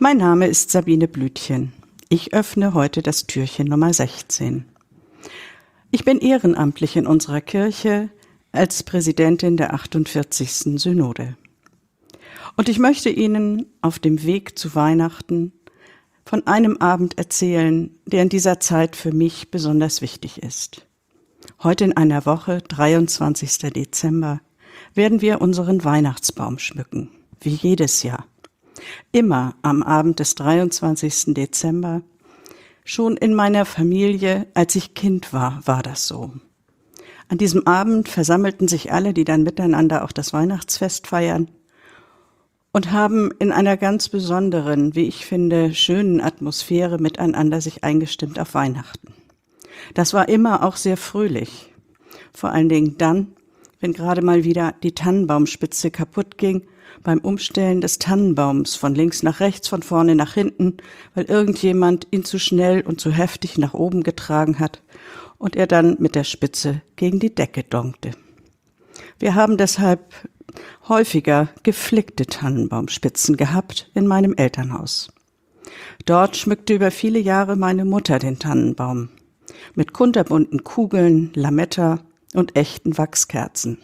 Mein Name ist Sabine Blütchen. Ich öffne heute das Türchen Nummer 16. Ich bin ehrenamtlich in unserer Kirche als Präsidentin der 48. Synode. Und ich möchte Ihnen auf dem Weg zu Weihnachten von einem Abend erzählen, der in dieser Zeit für mich besonders wichtig ist. Heute in einer Woche, 23. Dezember, werden wir unseren Weihnachtsbaum schmücken, wie jedes Jahr. Immer am Abend des 23. Dezember. Schon in meiner Familie, als ich Kind war, war das so. An diesem Abend versammelten sich alle, die dann miteinander auch das Weihnachtsfest feiern und haben in einer ganz besonderen, wie ich finde, schönen Atmosphäre miteinander sich eingestimmt auf Weihnachten. Das war immer auch sehr fröhlich. Vor allen Dingen dann, wenn gerade mal wieder die Tannenbaumspitze kaputt ging, beim Umstellen des Tannenbaums von links nach rechts, von vorne nach hinten, weil irgendjemand ihn zu schnell und zu heftig nach oben getragen hat und er dann mit der Spitze gegen die Decke donkte. Wir haben deshalb häufiger geflickte Tannenbaumspitzen gehabt in meinem Elternhaus. Dort schmückte über viele Jahre meine Mutter den Tannenbaum mit kunterbunten Kugeln, Lametta und echten Wachskerzen.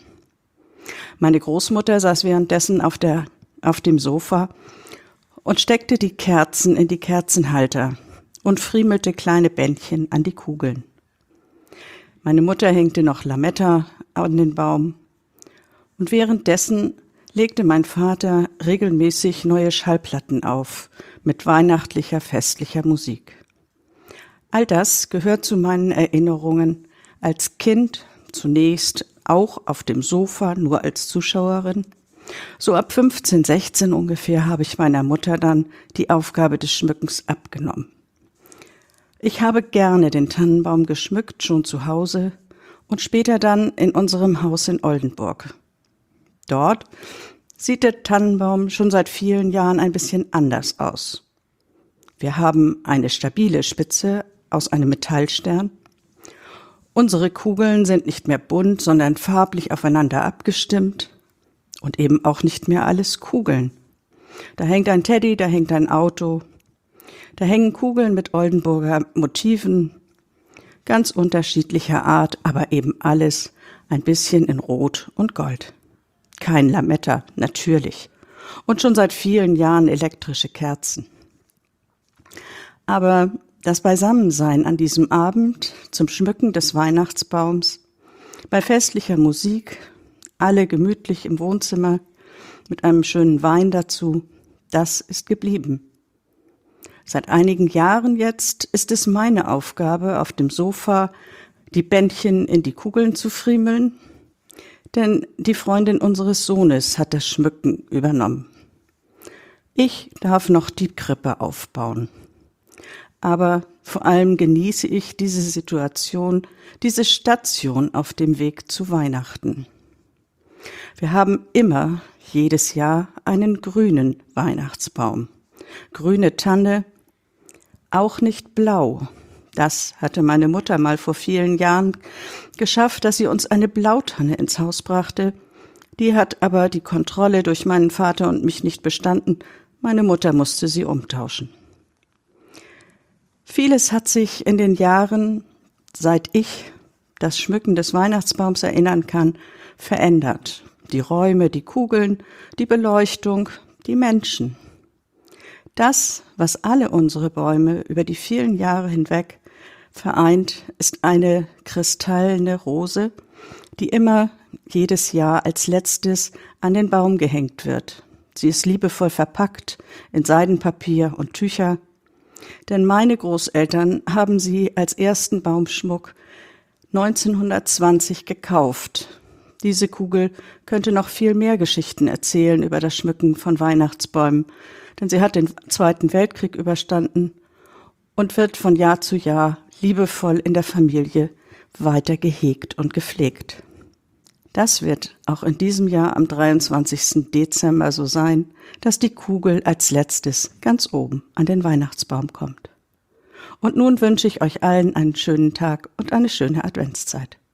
Meine Großmutter saß währenddessen auf dem Sofa und steckte die Kerzen in die Kerzenhalter und friemelte kleine Bändchen an die Kugeln. Meine Mutter hängte noch Lametta an den Baum und währenddessen legte mein Vater regelmäßig neue Schallplatten auf mit weihnachtlicher, festlicher Musik. All das gehört zu meinen Erinnerungen als Kind, zunächst auch auf dem Sofa, nur als Zuschauerin. So ab 15, 16 ungefähr habe ich meiner Mutter dann die Aufgabe des Schmückens abgenommen. Ich habe gerne den Tannenbaum geschmückt, schon zu Hause und später dann in unserem Haus in Oldenburg. Dort sieht der Tannenbaum schon seit vielen Jahren ein bisschen anders aus. Wir haben eine stabile Spitze aus einem Metallstern. Unsere Kugeln sind nicht mehr bunt, sondern farblich aufeinander abgestimmt und eben auch nicht mehr alles Kugeln. Da hängt ein Teddy, da hängt ein Auto, da hängen Kugeln mit Oldenburger Motiven, ganz unterschiedlicher Art, aber eben alles ein bisschen in Rot und Gold. Kein Lametta, natürlich. Und schon seit vielen Jahren elektrische Kerzen. Aber das Beisammensein an diesem Abend zum Schmücken des Weihnachtsbaums, bei festlicher Musik, alle gemütlich im Wohnzimmer, mit einem schönen Wein dazu, das ist geblieben. Seit einigen Jahren jetzt ist es meine Aufgabe, auf dem Sofa die Bändchen in die Kugeln zu friemeln, denn die Freundin unseres Sohnes hat das Schmücken übernommen. Ich darf noch die Krippe aufbauen. Aber vor allem genieße ich diese Situation, diese Station auf dem Weg zu Weihnachten. Wir haben immer, jedes Jahr, einen grünen Weihnachtsbaum. Grüne Tanne, auch nicht blau. Das hatte meine Mutter mal vor vielen Jahren geschafft, dass sie uns eine Blautanne ins Haus brachte. Die hat aber die Kontrolle durch meinen Vater und mich nicht bestanden. Meine Mutter musste sie umtauschen. Vieles hat sich in den Jahren, seit ich das Schmücken des Weihnachtsbaums erinnern kann, verändert. Die Räume, die Kugeln, die Beleuchtung, die Menschen. Das, was alle unsere Bäume über die vielen Jahre hinweg vereint, ist eine kristallene Rose, die immer jedes Jahr als letztes an den Baum gehängt wird. Sie ist liebevoll verpackt in Seidenpapier und Tücher. Denn meine Großeltern haben sie als ersten Baumschmuck 1920 gekauft. Diese Kugel könnte noch viel mehr Geschichten erzählen über das Schmücken von Weihnachtsbäumen, denn sie hat den Zweiten Weltkrieg überstanden und wird von Jahr zu Jahr liebevoll in der Familie weiter gehegt und gepflegt. Das wird auch in diesem Jahr am 23. Dezember so sein, dass die Kugel als letztes ganz oben an den Weihnachtsbaum kommt. Und nun wünsche ich euch allen einen schönen Tag und eine schöne Adventszeit.